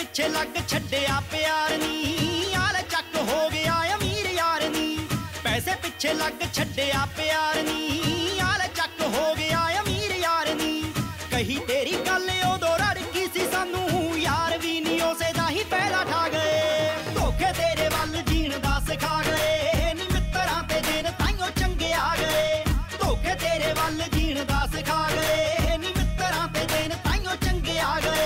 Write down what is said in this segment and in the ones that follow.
ਪਿੱਛੇ ਲੱਗ ਛੱਡਿਆ ਪਿਆਰ ਨੀ, ਆਲੇ ਚੱਕ ਹੋ ਗਿਆ ਅਮੀਰ ਯਾਰ ਨੀ। ਪੈਸੇ ਪਿੱਛੇ ਲੱਗ ਛੱਡਿਆ ਪਿਆਰ ਨੀ, ਆਲੇ ਚੱਕ ਹੋ ਗਿਆ ਅਮੀਰ ਯਾਰ ਨੀ। ਕਹੀ ਤੇਰੀ ਗੱਲ ਉਦੋਂ ਰੜਕੀ ਸੀ ਸਾਨੂੰ, ਯਾਰ ਵੀ ਨੀ ਉਸੇ ਦਾ ਹੀ ਪਹਿਲਾ ਠਾ ਗਏ। ਧੋਖੇ ਤੇਰੇ ਵੱਲ ਜੀਣ ਦਾ ਸਿਖਾ ਗਏ ਨੀ, ਮਿੱਤਰਾਂ ਤੇ ਦਿਨ ਤਾਈਓ ਚੰਗੇ ਆ ਗਏ। ਧੋਖੇ ਤੇਰੇ ਵੱਲ ਜੀਣ ਦਾ ਸਿਖਾ ਗਏ ਨੀ, ਮਿੱਤਰਾਂ ਤੇ ਦਿਨ ਤਾਈਓ ਚੰਗੇ ਆ ਗਏ।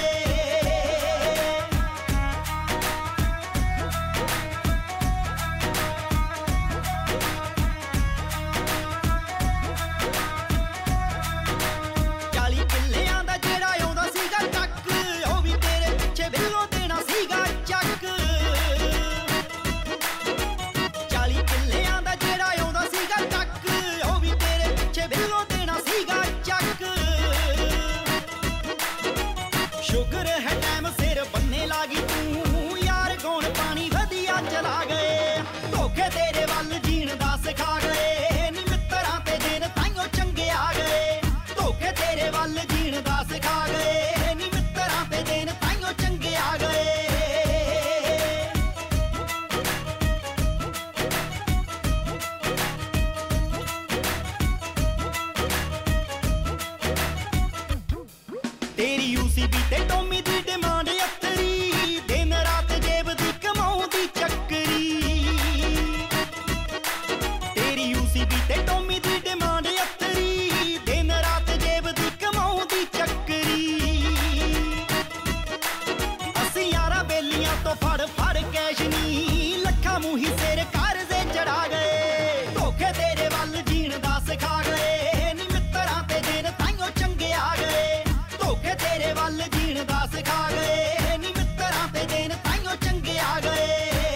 ਸ਼ੁਕਰ ਹੈ ਟਾਈਮ ਸਿਰ ਬੰਨੇ ਲਾਗੀ ਤੂੰ, ਯਾਰ ਕੌਣ ਪਾਣੀ ਵਧੀਆ ਚਲਾ ਗਏ। ਧੋਖੇ ਤੇਰੇ ਵੱਲ ਜੀਣ ਦਾ ਸਿਖਾ ਗਏ ਨੀ, ਮਿੱਤਰਾਂ ਤੇ ਦਿਨ ਤਾਈਓ ਚੰਗੇ ਆ ਗਏ। ਧੋਖੇ ਤੇਰੇ ਵੱਲ ਜੀਣ ਦਾ ਸਿਖਾ ਗਏ ਨੀ, ਮਿੱਤਰਾਂ ਤੇ ਦਿਨ ਤਾਈਓ ਚੰਗੇ ਆ ਗਏ। ਤੇਰੀ ਯੂਸੀਬੀ ਤੇ ਟੋਮੀ ਦੀ ਡਿਮਾਂਡ ਅੱਤਰੀ, ਦਿਨ ਰਾਤ ਜੇਬ ਦੀ ਕਮਾਉਂਦੀ ਚੱਕਰੀ। ਤੇਰੀ ਯੂਸੀਬੀ ਤੇ ਟੋਮੀ ਦੀ ਡਿਮਾਂਡ ਅੱਤਰੀ, ਦਿਨ ਰਾਤ ਜੇਬ ਦੀ ਕਮਾਉਂਦੀ ਚੱਕਰੀ। ਅਸੀਂ ਯਾਰਾਂ ਬੇਲੀਆਂ ਤੋਂ ਫੜ ਫੜ ਕੈਸ਼ ਨੀ, ਲੱਖਾਂ ਮੂੰਹੀ ਸਿਰ ਕਰਜ਼ੇ ਚੜਾ ਗਏ। ਧੋਖੇ ਤੇਰੇ ਵੱਲ ਜੀਣ ਦਾ ਸਿਖਾ ਗਏ ਨੀ, ਮਿੱਤਰਾਂ ਤੇ ਦਿਨ ਤਾਈਓ ਚੰਗੇ ਆ ਗਏ। ਧੋਖੇ ਤੇਰੇ ਵੱਲ ਜੀਣ ਦਾ ਸਿਖਾ ਗਏ ਨੀ, ਮਿੱਤਰਾਂ ਤੇ ਦਿਨ ਤਾਈਓ ਚੰਗੇ ਆ ਗਏ।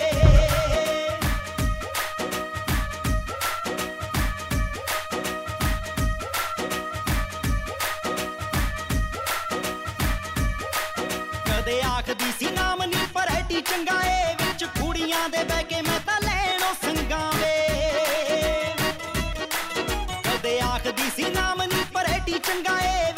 ਕਦੇ ਆਖਦੀ ਸੀ ਨਾਮ ਨੀ ਪਰੈਟੀ ਚੰਗਾ ਏ, ਵਿੱਚ ਕੁੜੀਆਂ ਦੇ ਬਹਿ ਕੇ ਮੈਂ ਤਾਂ ਲੈਣੋਂ ਸੰਗਾਂ ਵੇ। ਕਦੇ ਆਖਦੀ ਸੀ ਨਾਮ ਨੀ ਪਰੈਟੀ ਚੰਗਾ ਏ,